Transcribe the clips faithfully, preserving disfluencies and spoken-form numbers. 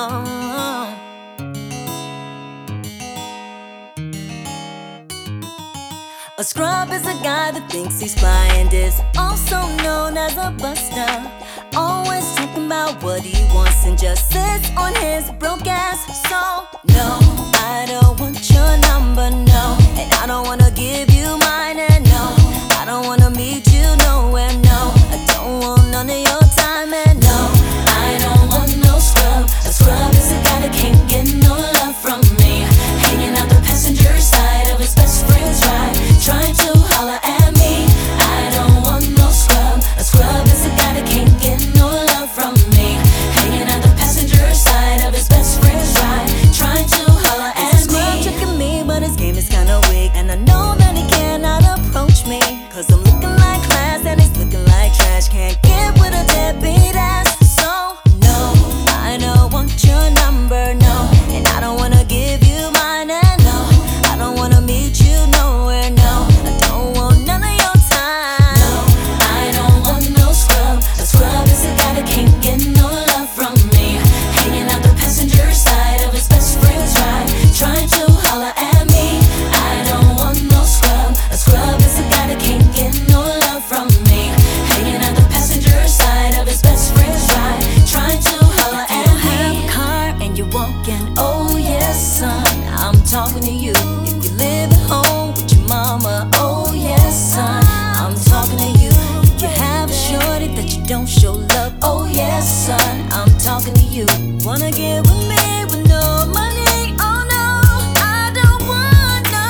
A scrub is a guy that thinks he's fly and is also known as a buster. Always talking about what he wants and just sits on his broke ass. So, no, I don't want your number, no. And I don't wanna give you mine, and no, I don't wanna meet you nowhere, no. I don't want none of your time, and no, I don't want no scrub. A scrub is a guy that can't get no love from me, hanging out the passenger side of his best friend's ride, trying to holler at me. I don't want no scrub. A scrub is a guy that can't get no love from me, hanging out the passenger side of his best friend's ride, trying to holler at me. He's a scrub tricking me, but his game is kinda weak, and I know that he cannot approach me, cause I'm looking like class and he's looking like trash. Can't get with a deadbeat ass. So, no, I don't want your number, no. And I don't wanna give you mine, and no, I don't wanna meet you nowhere, no. I don't want none of your time. No, I don't want no scrub. A scrub is a guy that can't get no love from me, hanging out the passenger side of his best friend's ride, trying to holler at me. I don't want no scrub. A scrub is a guy that can't get no love from me, hanging out the passenger side of his best friend's ride, trying to holler at me. You have a car and you're walking, oh yes son, I'm talking to you. If you live at home with your mama, oh yes son, I'm talking to you. If you have a shorty that you don't show love, oh yes son, I'm talking to you. Wanna get with me with no money? Oh no, I don't want no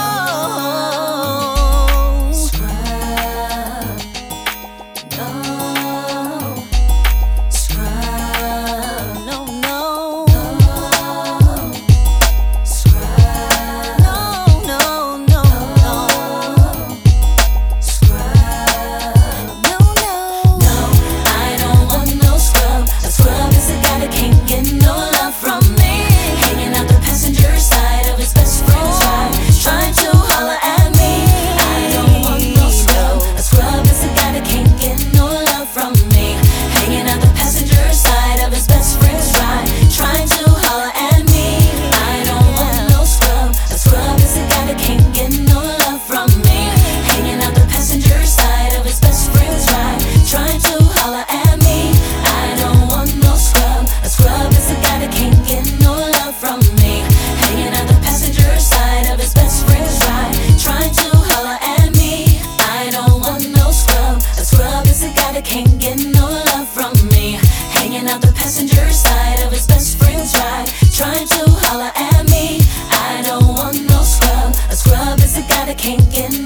scrub. No scrub. No, no, no scrub. No, no, no, no scrub. No, no, no, I don't want no scrub. A scrub is a guy that can't get no love from me, hanging out the passenger side of his best friend's ride, trying to holler at me. I don't want no scrub. A scrub is a guy that can't get no love from me, hanging out the passenger side of his best friend's ride, trying to holler at me. I don't want no scrub. A scrub is a guy that can't get no love from me, hanging out the passenger side of his best friend's ride, trying to holler at me. I don't want no scrub. A scrub is a guy that can't get no love from me, hanging out the passenger side of his best friend's ride, trying to holler at me. I don't want no scrub. A scrub is a guy that can't get no love from me, hanging out the passenger side of his best friend's ride, trying to holler at me. I don't want no scrub. A scrub is a guy that can't get